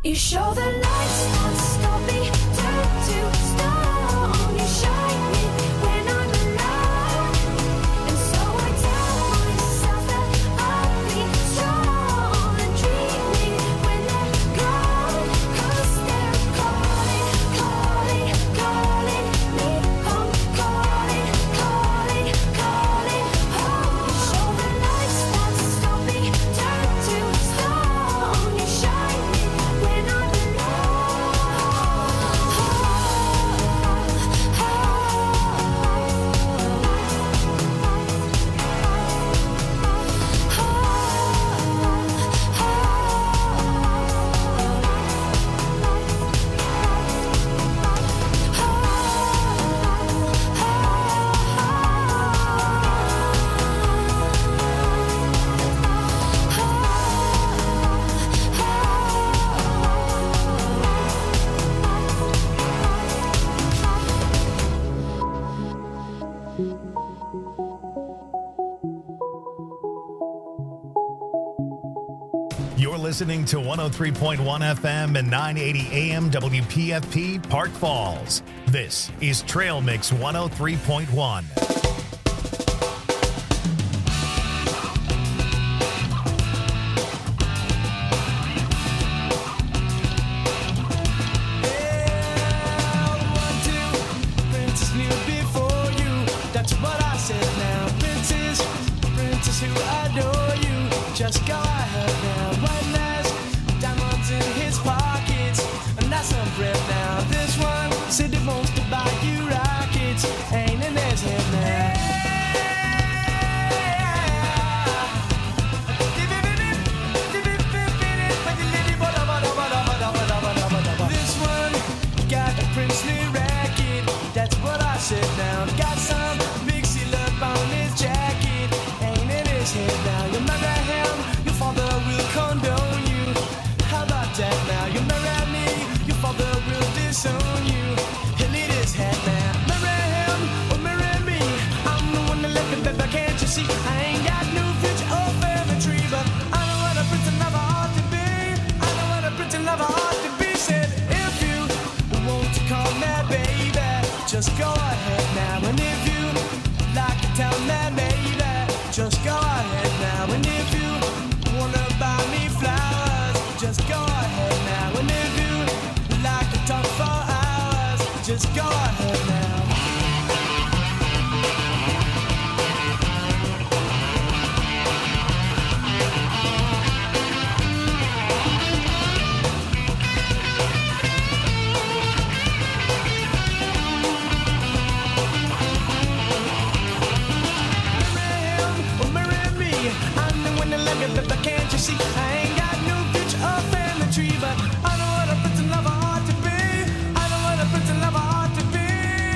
You show the lights that stop me, turn to stone. You shine me when I'm alone, and so I tell myself that I'll be strong and dreaming when they're gone. 'Cause they're calling, calling, calling me home, calling, calling, calling home. You show the lights that stop me, turn to stone. You shine me when I'm You're listening to 103.1 FM and 980 AM WPFP Park Falls. This is Trail Mix 103.1. Just go ahead now, one last diamonds in his pockets, and that's some bread now. This one said he wants to buy you rockets, ain't in his head now. This one got a princely racket, that's what I said now. Got some big seal up on his jacket, ain't in his head now. You marry him, your father will condone you. How about that now? You marry me, your father will disown you. He'll eat his head now. Marry him or marry me, I'm the one that left it, baby, can't you see? I ain't got no future or family tree, but I know what a pretty lover ought to be. I know what a pretty lover ought to be. Said if you want to call me baby, just go ahead now. And if you like to tell me maybe, just go ahead now. And if you wanna buy me flowers, just go ahead now. And if you like to talk for hours, just go ahead now. But can't you see? I ain't got no future or family tree, but I know what a pretty lover ought to be. I know what a pretty lover ought to be.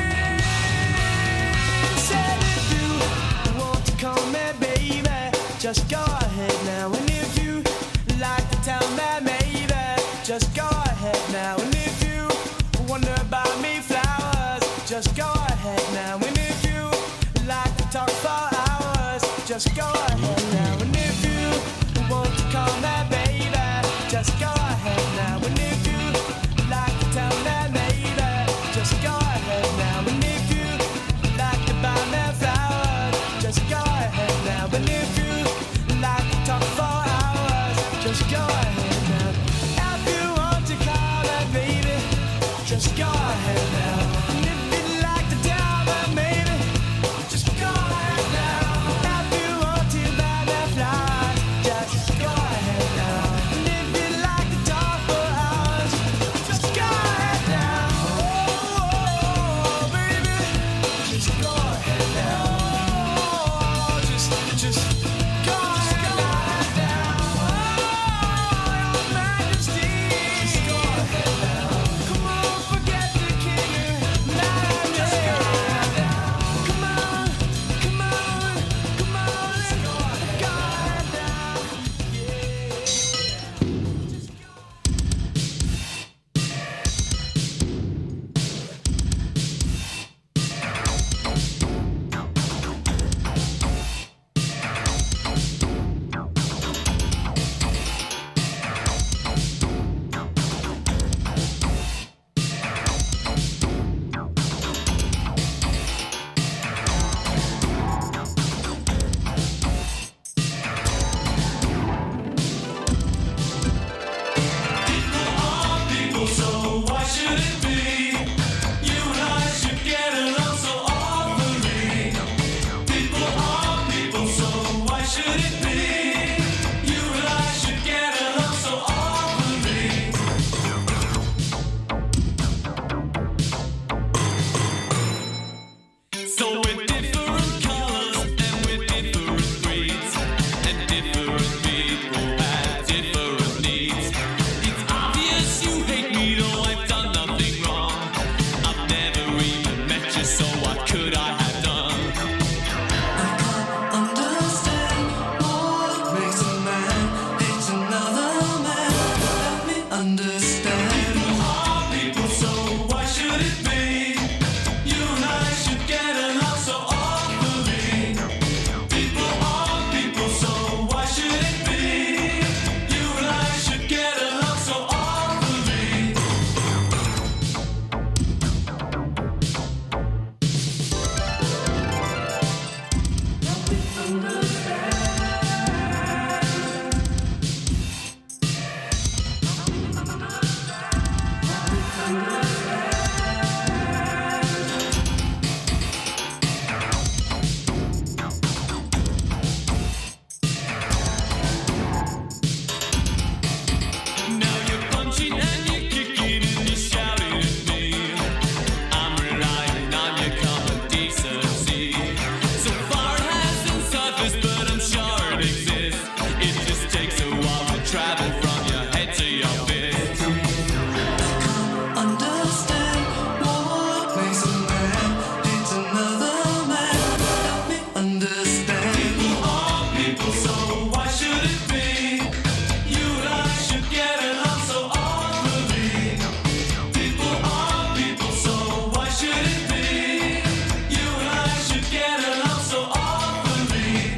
Said if you want to call me baby, just go ahead now. And if you like to tell me maybe, just go ahead now. And if you wanna buy me flowers, just go ahead now. And if you like to talk for hours, just go ahead now. And if you want to call me baby, just go ahead now. And if you like to tell me maybe, just go ahead now. And if you like to buy me flowers, just go ahead now. And if you like to talk for hours, just go ahead now. If you want to call me baby, just go ahead now. And if you like to tell me maybe, just go ahead now. If you want to buy people, so why should it be? You and I should get along so awfully. People are people, so why should it be? You and I should get along so awfully.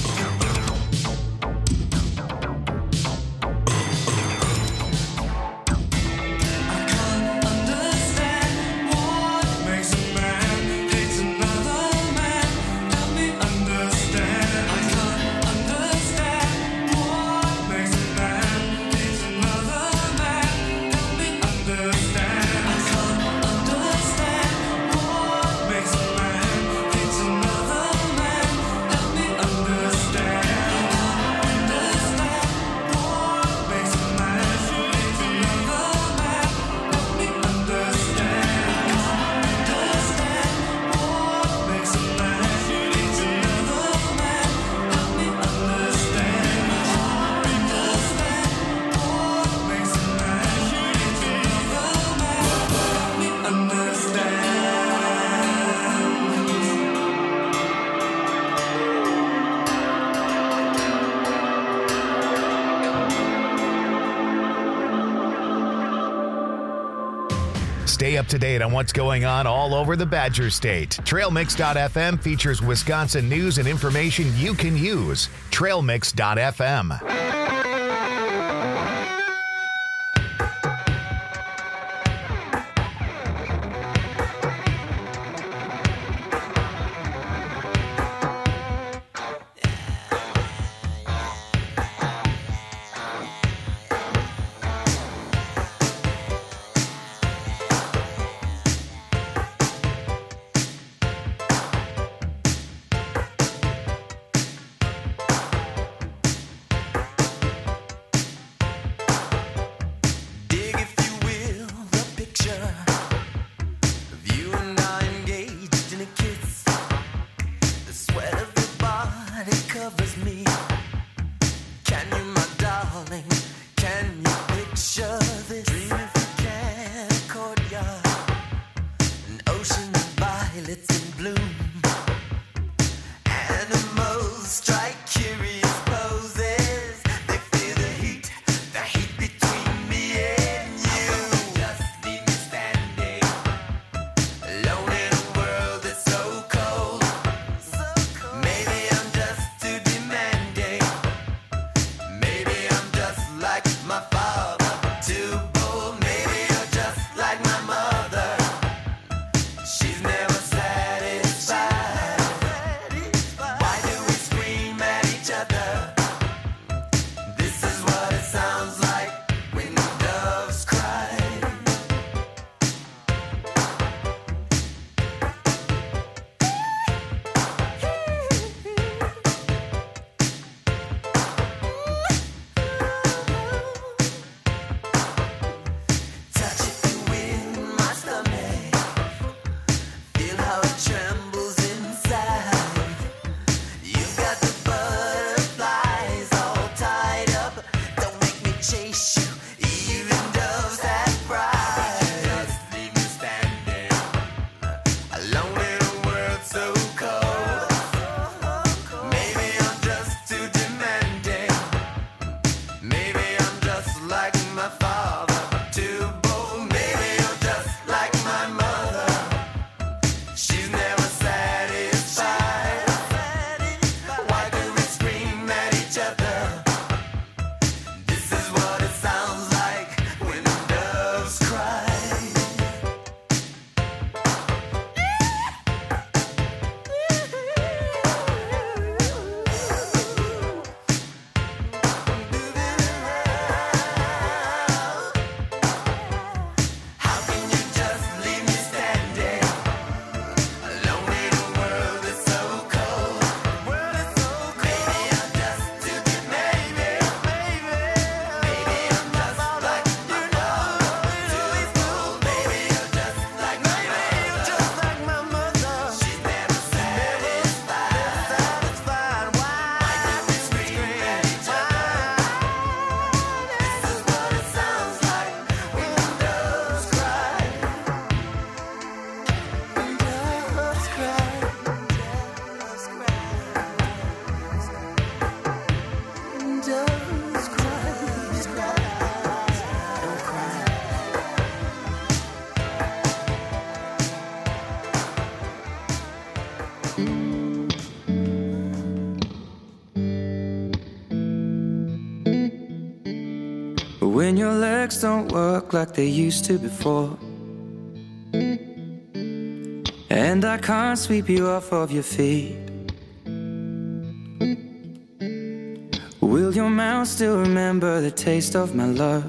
I can't understand what makes a man hate another man. Help me understand. I can't understand what makes a man hate another man. Help me understand. I can't understand what makes a man hate another man. Help me understand. I can't understand what makes a man hate another man. Help me understand. I can't understand what makes a man hate another man. Help me understand. I can't understand what makes a man hate another man. Help me understand. Stay up to date on what's going on all over the Badger State. TrailMix.fm features Wisconsin news and information you can use. TrailMix.fm. Dig, if you will, the picture of you and I engaged in a kiss. The sweat of your body covers me. Can you, my darling, can you picture this? Dream if you can, a courtyard, an ocean of violets in bloom. Animals strike curious poses. They feel the heat between me and you. Just leave me standing alone in a world that's so cold. Maybe I'm just too demanding. Maybe I'm just like my father, too when your legs don't work like they used to before, and I can't sweep you off of your feet. Will your mouth still remember the taste of my love?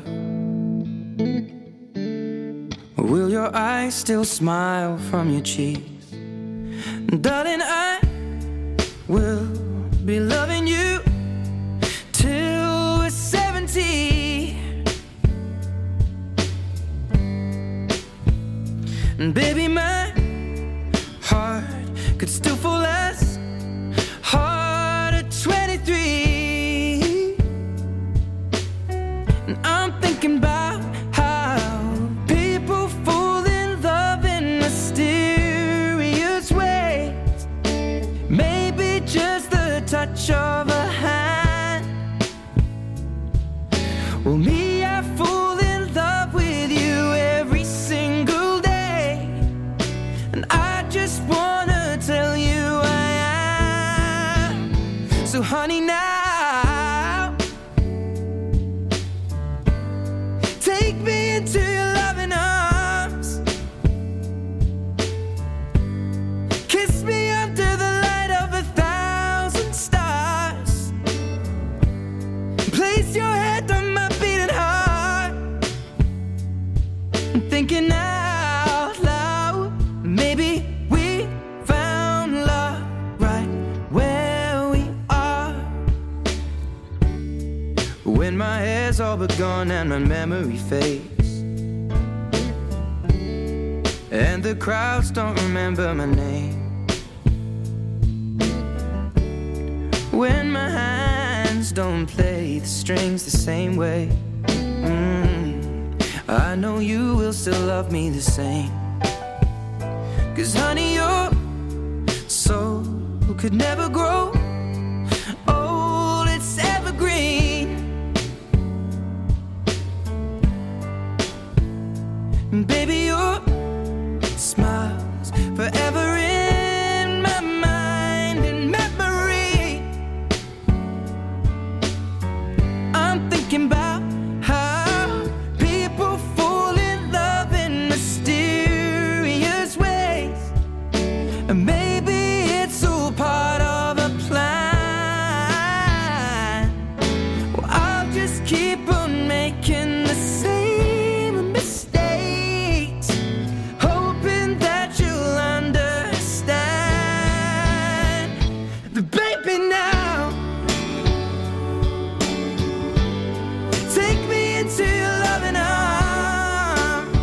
Will your eyes still smile from your cheeks? Darling, I will be loving you till we're 70. And baby, my heart could still fall as hard at 23. And I'm thinking about how people fall in love in mysterious ways. Maybe just the touch of a hand. Well, me, I fall in love with you every single day, and I just wanna tell you I am. So honey, now take me into your loving arms. Kiss me under the light of 1,000 stars. Place your head on my beating heart. I'm thinking out loud, maybe we found love right where we are. When my hair's all but gone and my memory fades, and the crowds don't remember my name, when my hands don't play the strings the same way, I know you will still love me the same. 'Cause honey, your soul could never grow old, it's evergreen. And baby, your smile's forever in my mind and memory. I'm thinking about how people fall in love in mysterious ways, and maybe it's all part of a plan. Well, I'll just keep on making the same mistakes, hoping that you'll understand. But baby, now take me into your loving arms.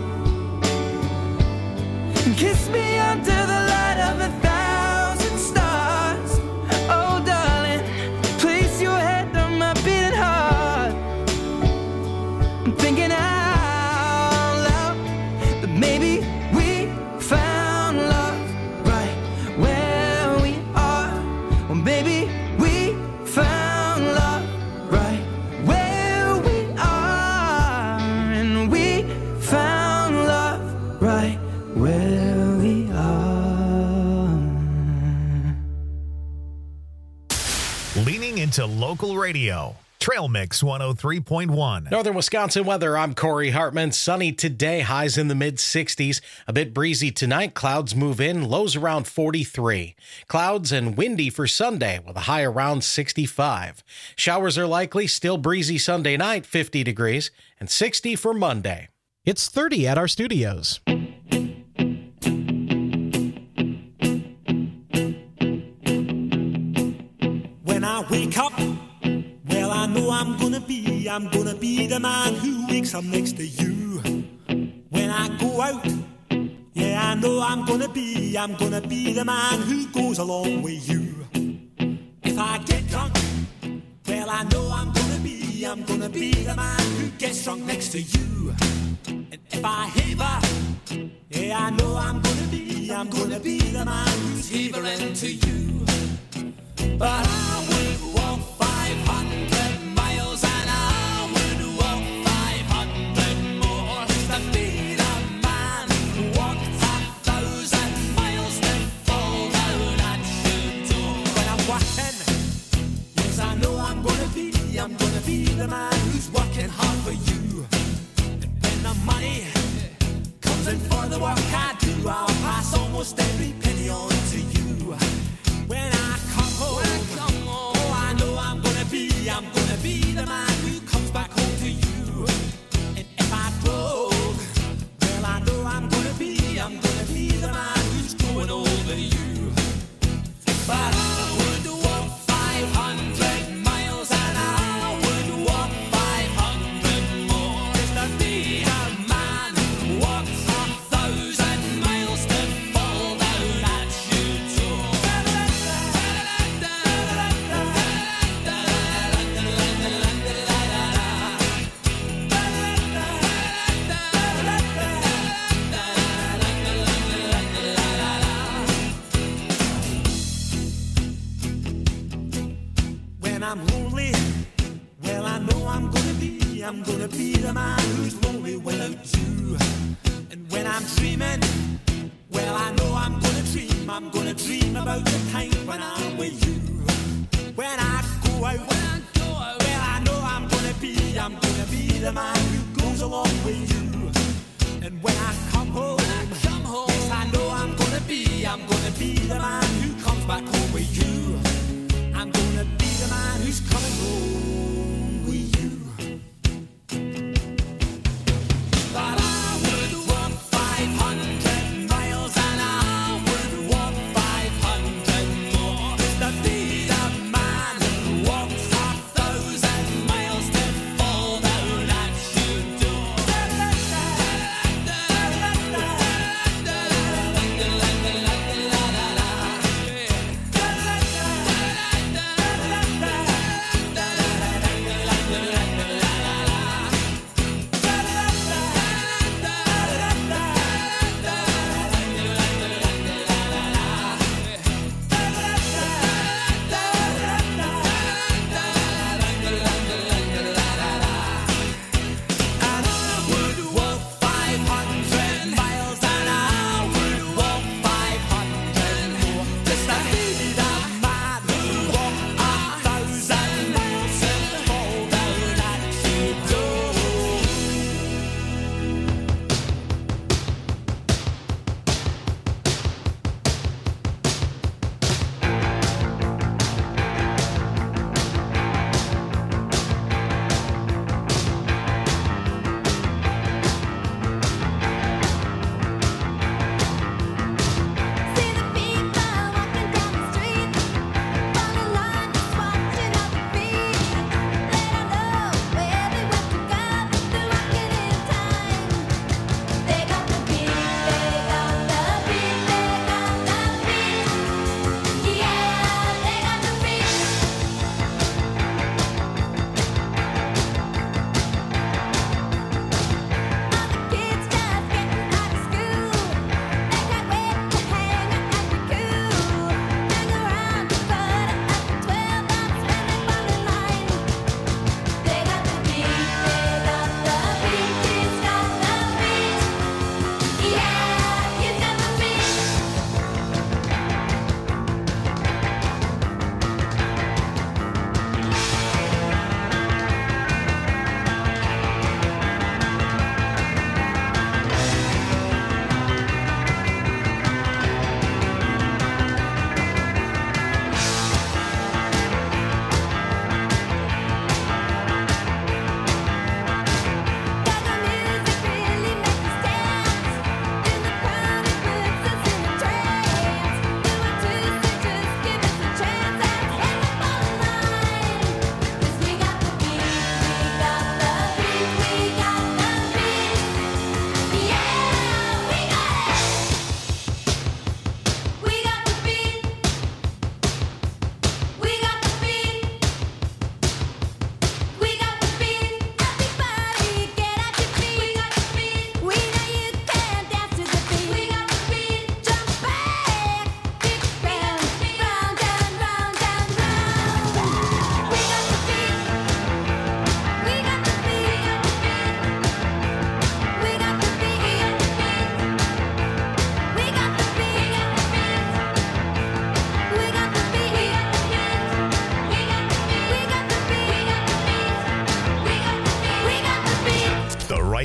Kiss me under the light of 1,000 stars. Oh, darling, place your head on my beating heart. I'm thinking out loud that maybe we found love right where we are. Or maybe we found love right where we are. And we found love right where we are. Leaning into local radio. Trail Mix 103.1. Northern Wisconsin weather, I'm Corey Hartman. Sunny today, highs in the mid-60s. A bit breezy tonight, clouds move in, lows around 43. Clouds and windy for Sunday with a high around 65. Showers are likely, still breezy Sunday night, 50 degrees, and 60 for Monday. It's 30 at our studios. When I wake up, well, I know I'm gonna be the man who wakes up next to you. When I go out, yeah, I know I'm gonna be the man who goes along with you. If I get drunk, well, I know I'm gonna be the man who gets drunk next to you. And if I haver, yeah, I know I'm gonna be the man who's havering to you. But I would walk 500 miles and I would walk 500 more to be the man who walked 1,000 miles to fall down at your door. When I'm walking, yes, I know I'm gonna be be the man who's working hard for you. And when the money comes in for the work I do, I'll pass almost every penny on to you. When I come home, oh, I know I'm gonna be the man who comes back home to you. And if I broke, well, I know I'm gonna be the man who's growing over you. But I would walk 500 miles and I would walk 500 more just to be a man who walks 1,000 miles to fall down at you too. When I'm lonely, well, I know I'm gonna be the man who's lonely without you. And when I'm dreaming, well, I know I'm gonna dream about the time when I'm with you. When I go out, well, I know I'm gonna be the man who goes along with you. And when I come home, yes, I know I'm gonna be the man who comes back home with you. I'm gonna be the man who's coming home with you. But I would walk 500 miles and I would walk 500 more just to be the man who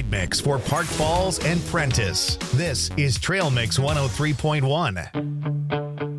night mix for Park Falls and Prentice. This is Trail Mix 103.1.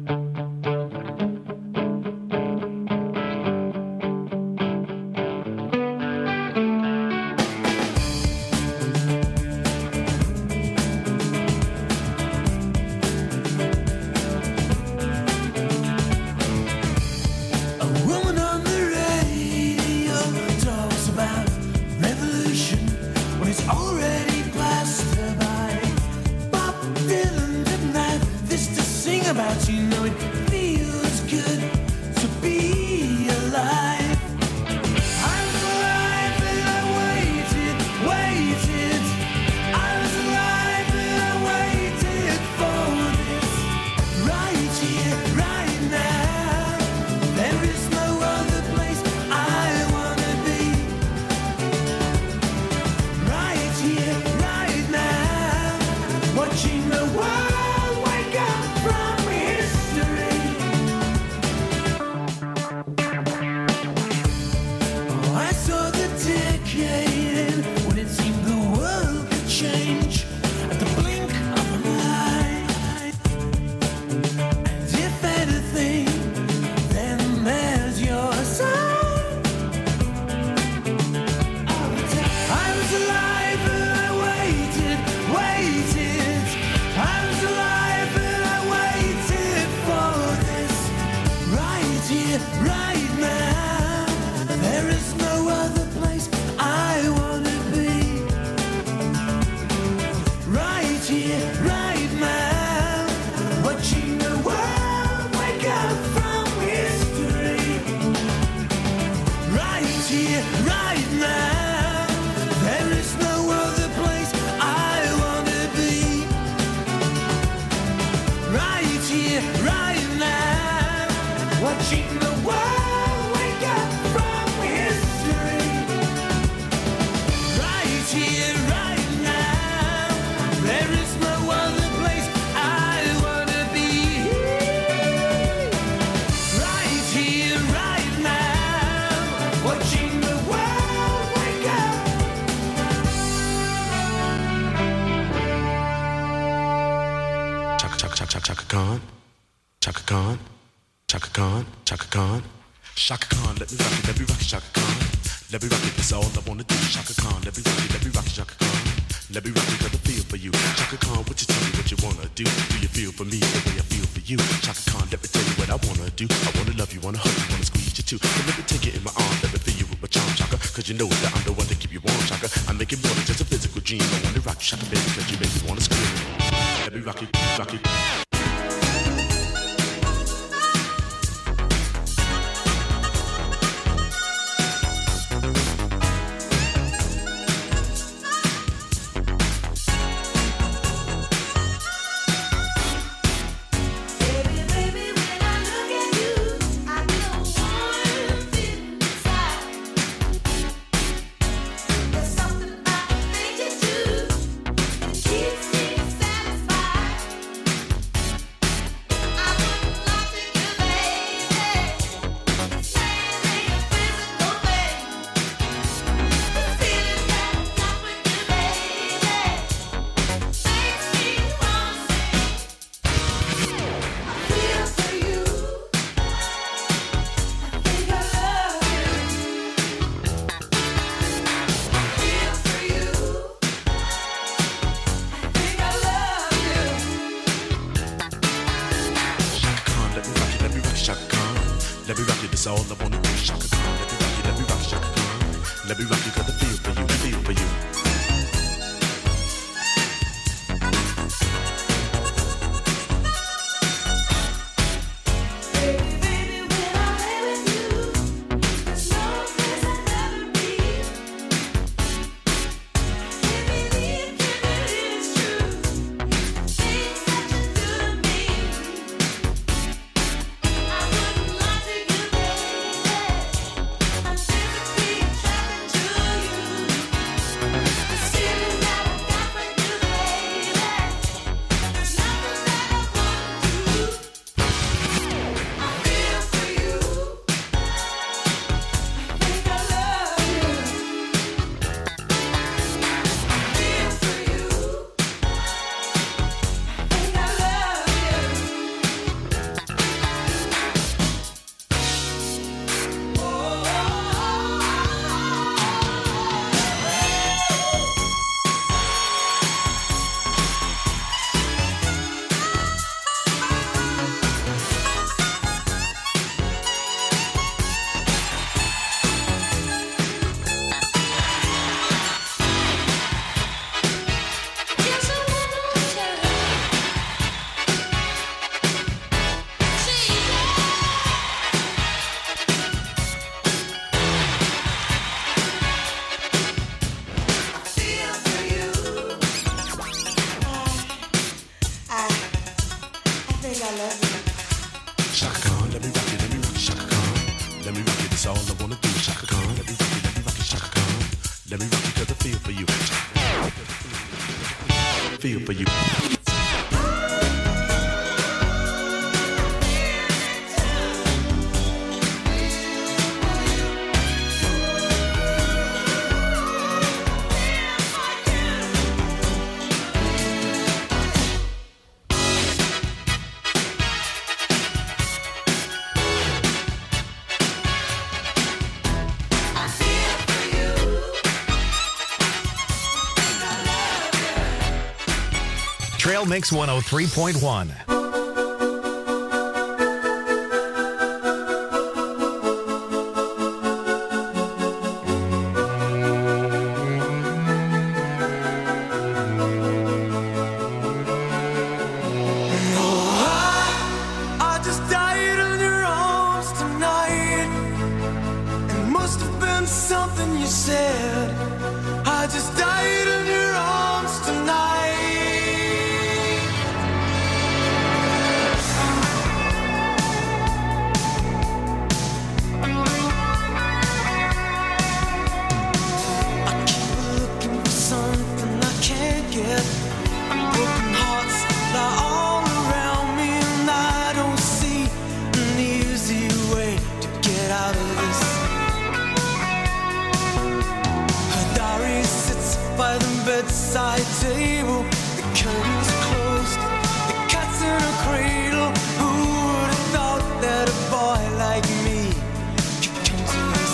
To you wanna do, Shaka Khan. Let me rock it, Shaka Khan. Let me rock it 'cause I feel for you. Feel for you. Trail Mix 103.1. I just died in your arms tonight. It must have been something you said. I just died in your arms tonight. I keep looking for something I can't get. Broken hearts lie all around me, and I don't see an easy way to get out of this. Her diary sits by the bedside table. The curtains are closed, the cat's in a cradle. Who would have thought that a boy like me could come to this?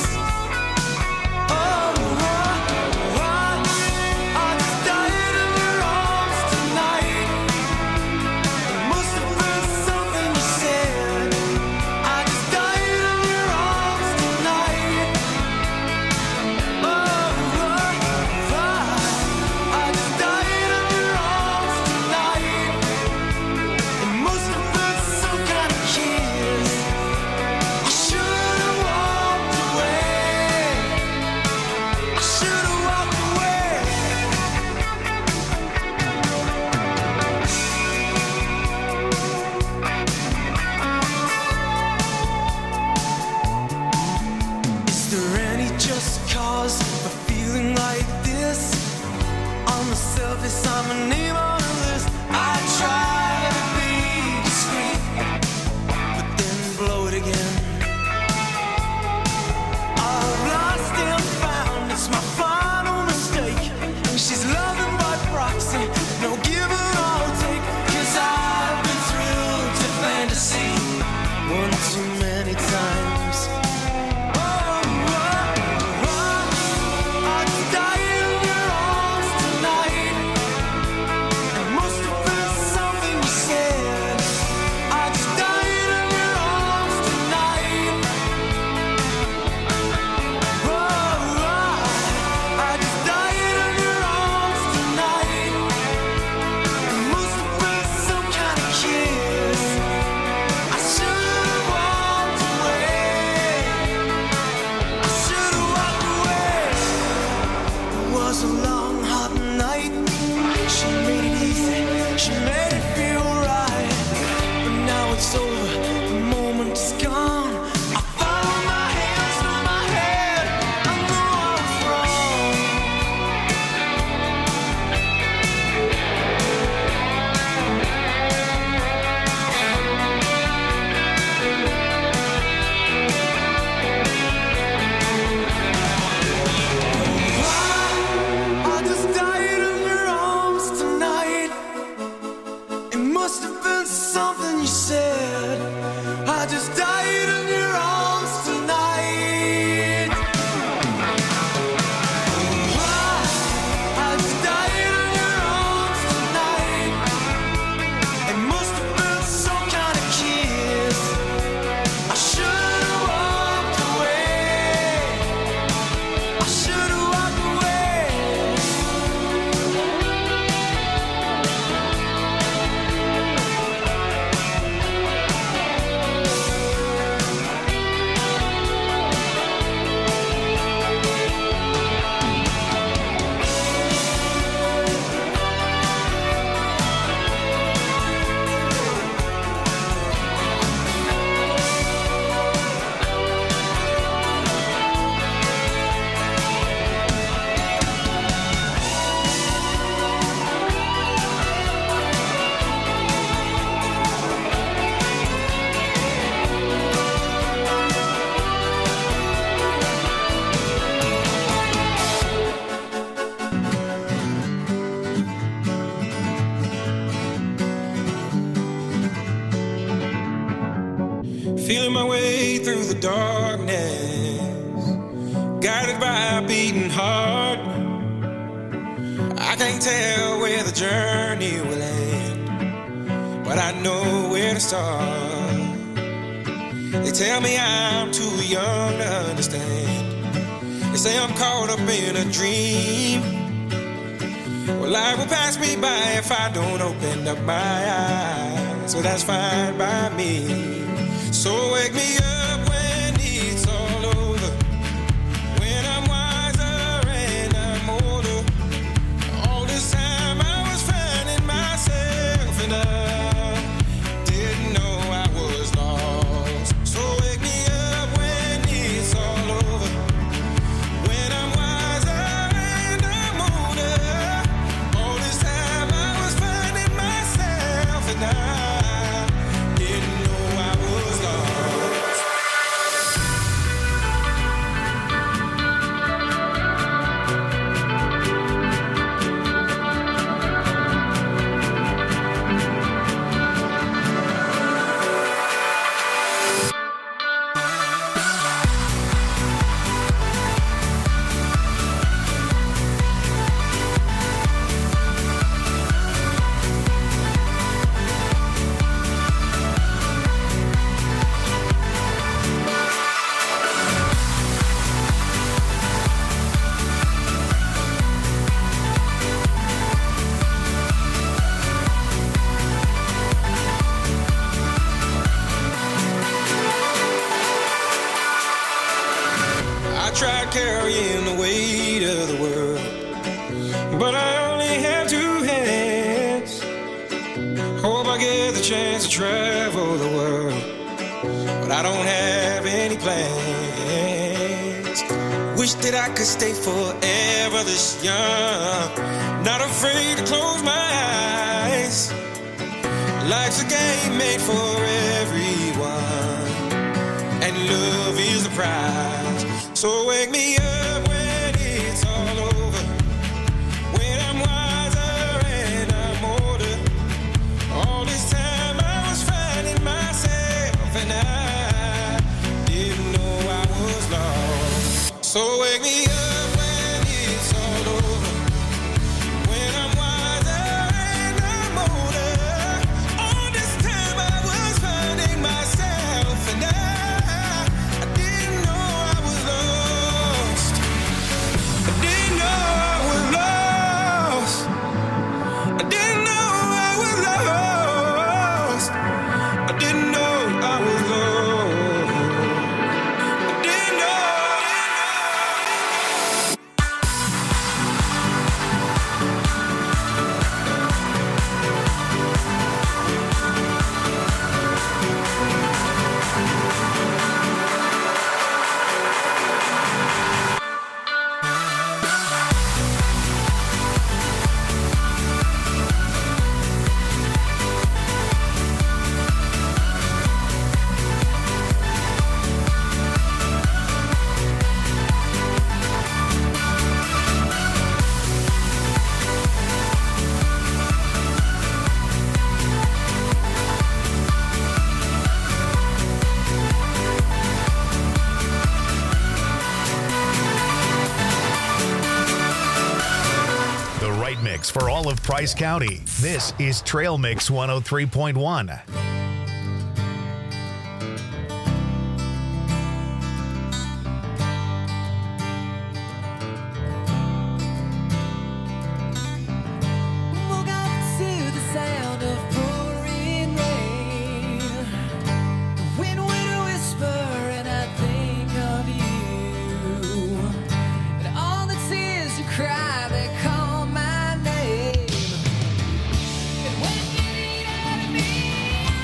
I just died in your arms tonight. It must have been something you said. I just died in your arms tonight. I just died in your arms tonight. It must have been some kind of kiss. I should have walked away. I should have walked away. Is there any just cause for feeling like this? On the surface, I'm a name on a list. I try to be discreet, but then blow it again. I've lost and found, it's my final mistake. She's loving by proxy, no give or take. 'Cause I've been thrilled to fantasy one too many times. I just died in your arms tonight. It must have been something feeling my way through the darkness, guided by a beating heart. I can't tell where the journey will end, but I know where to start. They tell me I'm too young to understand. They say I'm caught up in a dream. Well, life will pass me by if I don't open up my eyes. So that's fine by me. So wake me up when it's all over, when I'm wiser and I'm older. All this time I was finding myself and I didn't know I was lost. So wake me up when it's all over, when I'm wiser and I'm older. All this time I was finding myself and I didn't know I was lost. I tried carrying the weight of the world, but I only have two hands. Hope I get the chance to travel the world, but I don't have any plans. Wish that I could stay forever this young, not afraid to close my eyes. Life's a game made for everyone, and love is the prize. So wake me up when it's all over, when I'm wiser and I'm older. All this time I was finding myself and I didn't know I was lost. So wake me up when it's all over, when I'm wiser and I'm older. All this time I was finding myself and I didn't know I was lost. I didn't know I was lost. I didn't know I was lost. I didn't know I was lost. I didn't know. The right mix for all of Price County. This is Trail Mix 103.1. Woke up to the sound of pouring rain. The wind would whisper and I'd think of you. And all the tears you cry, they call my name. And when you need me,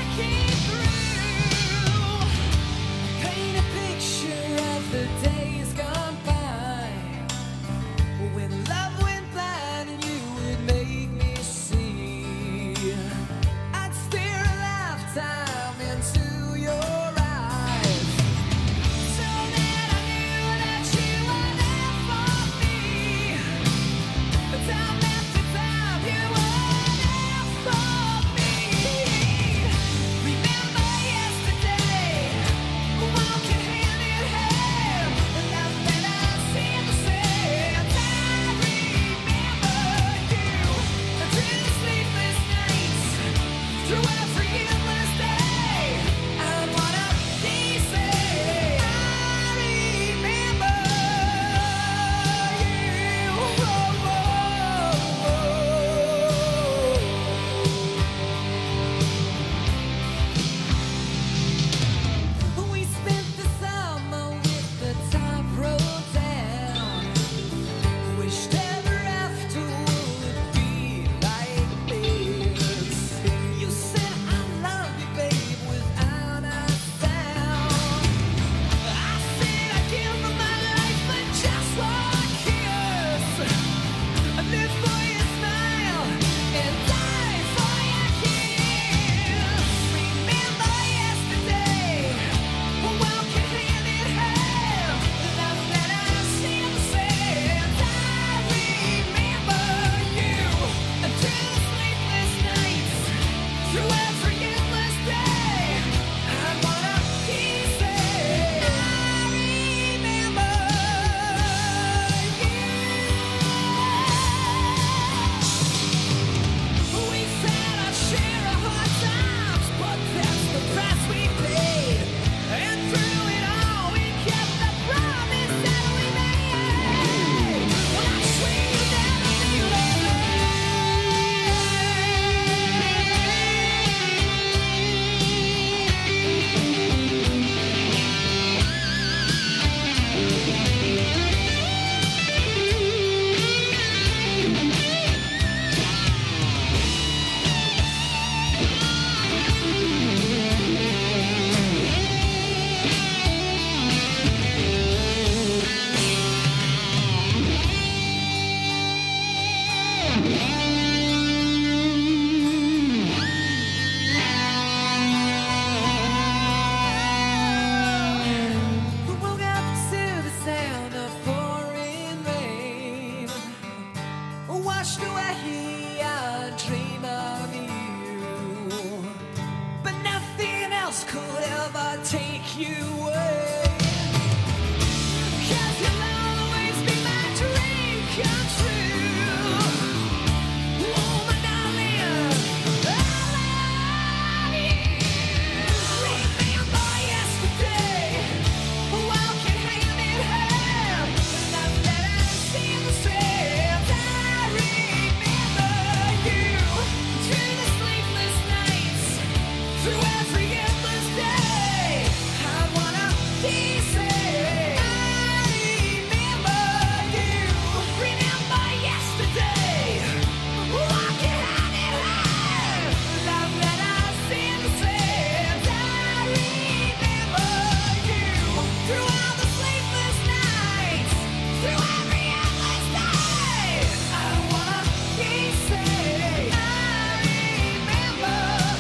you away. 'Cause you'll always be my dream come true. Oh, my darling, I love you. Remember yesterday, walking hand in hand, love that I see in the street. I remember you through the sleepless nights, through every endless day. I wanna be safe. I remember you. Remember yesterday, walking hand in hand, love that I see in the street. I remember you through all the sleepless nights, through every endless day. I wanna be safe. I remember.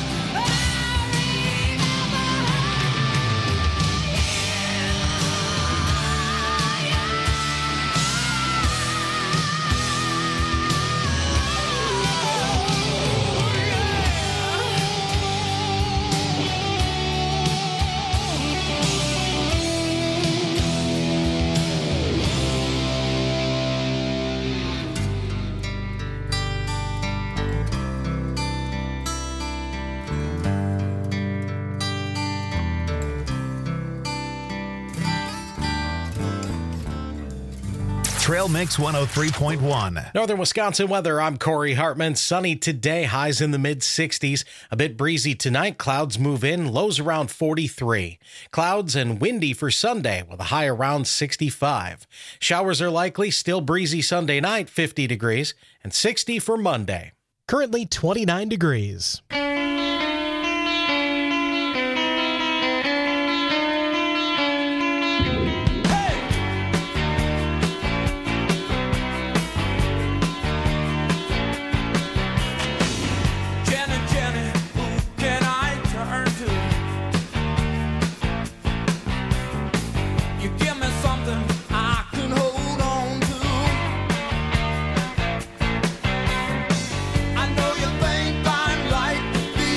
Trail Mix 103.1. Northern Wisconsin weather, I'm Corey Hartman. Sunny today, highs in the mid-60s. A bit breezy tonight, clouds move in, lows around 43. Clouds and windy for Sunday with a high around 65. Showers are likely, still breezy Sunday night, 50 degrees, and 60 for Monday. Currently 29 degrees. Jenny, Jenny, who can I turn to? You give me something I can hold on to. I know you think I'm like the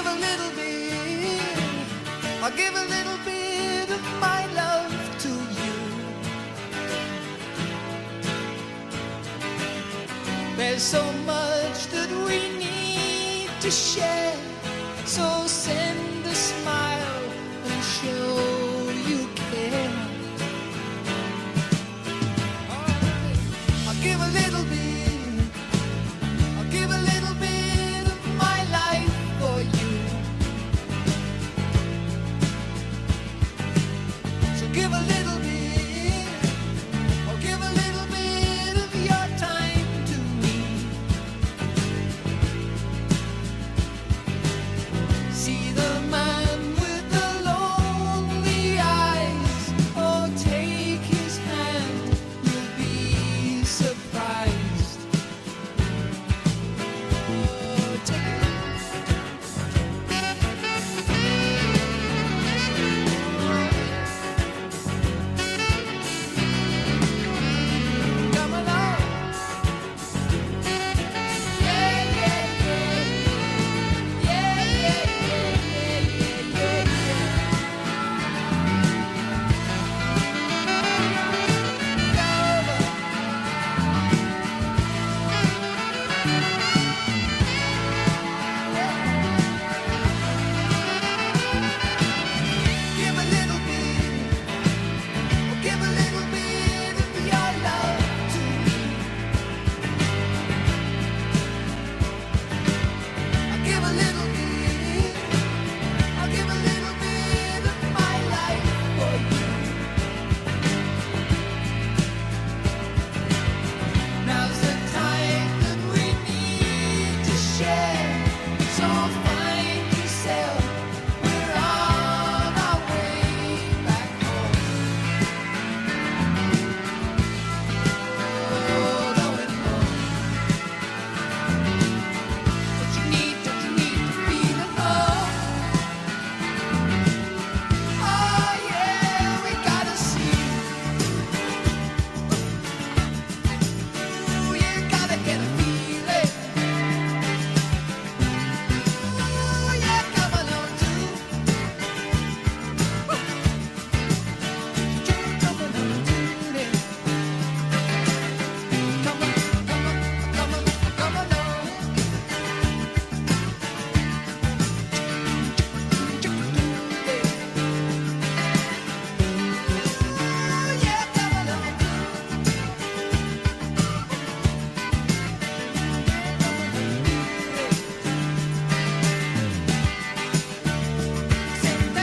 give a little bit. I'll give a little bit of my love to you. There's so much that we need to share. So send a smile and show you care. I'll give a little bit. I'll give a little bit of my life for you. So give a little bit. Or give a little bit of your time to me. See the man with the lonely eyes. Oh, take his hand, you'll be surprised. Oh, take come along. Yeah, yeah, yeah. Yeah, yeah, yeah, yeah, give a little bit. Give a little bit of your love to me. I'll give a little bit. I'll give a little bit of my life for you. Now's the time that we need to share. So find yourself. We're on our way back home. Oh, going home. Don't you need to feel alone? Oh yeah, we gotta see. Ooh, you gotta get a feeling. Ooh, yeah, come along too. Come along too, then. Come on, come along. Ooh, yeah, come along too. Sing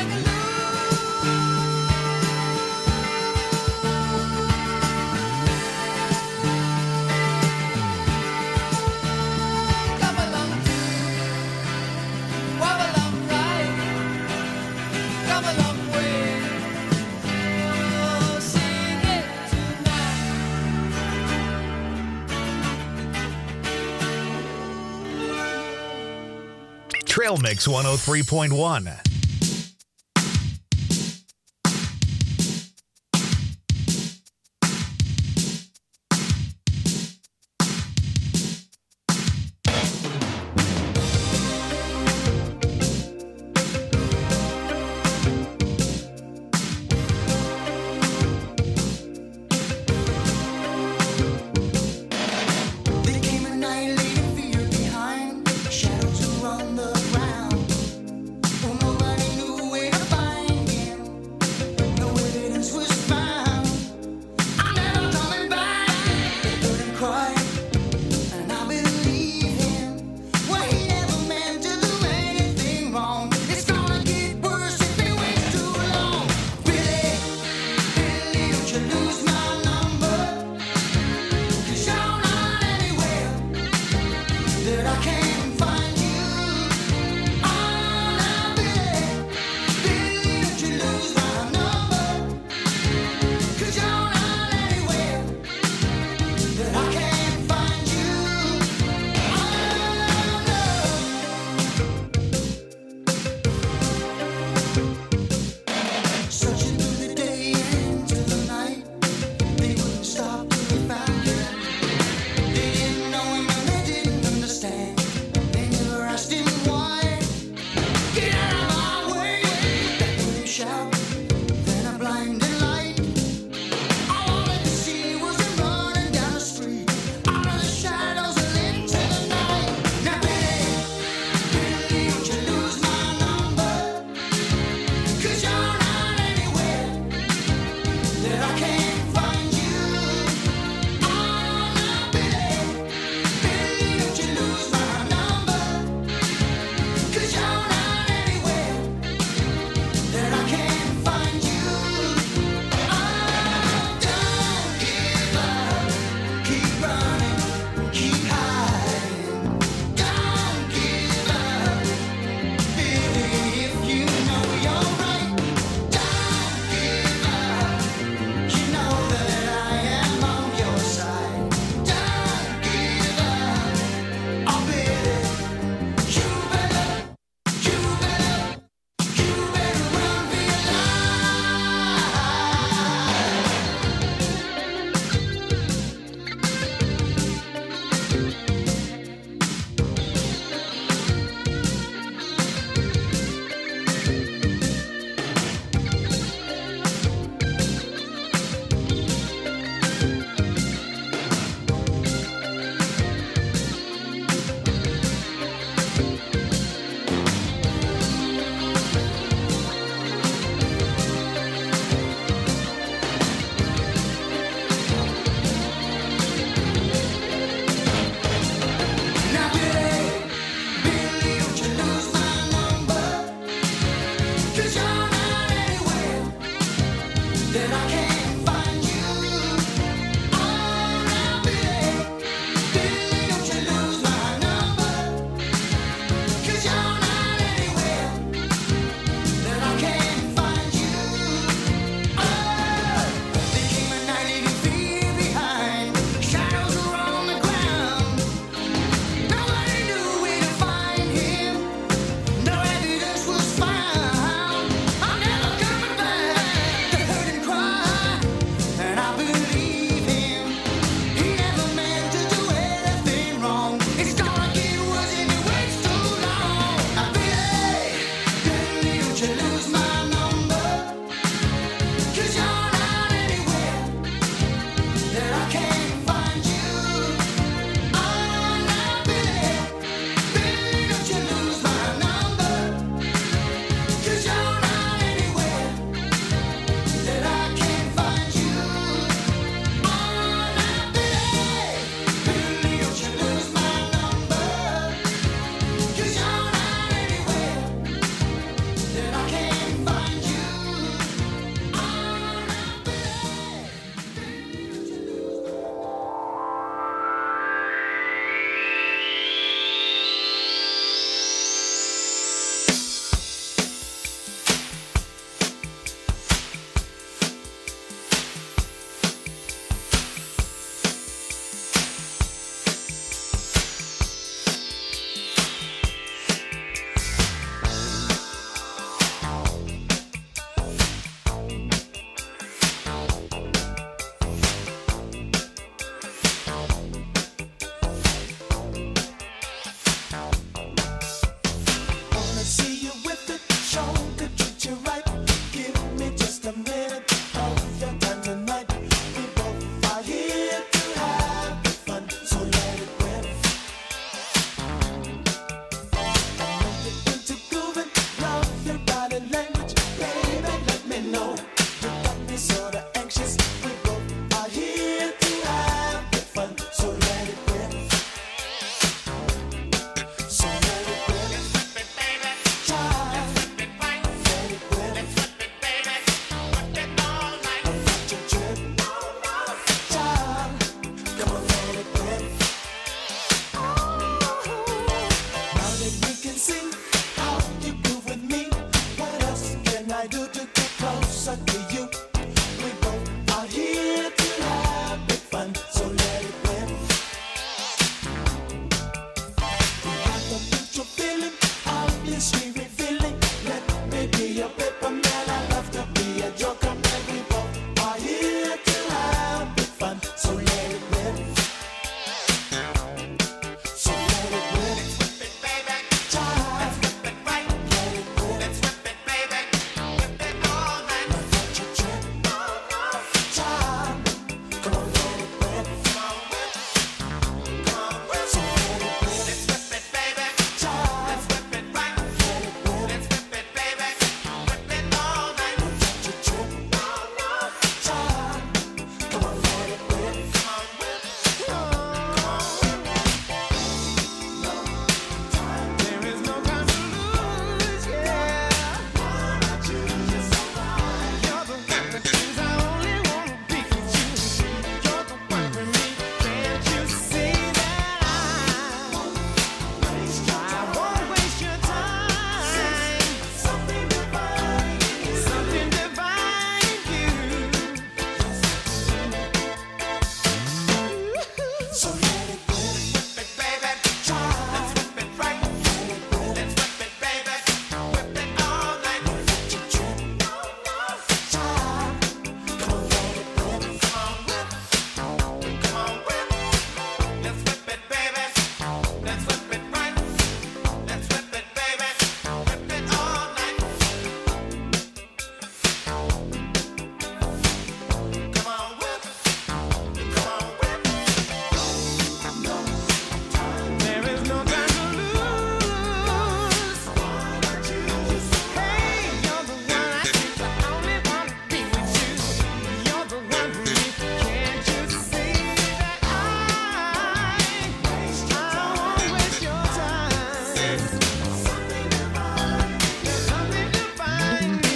come along too. Walk along right. Come a long way. Oh, sing it tonight. Trail Mix 103.1.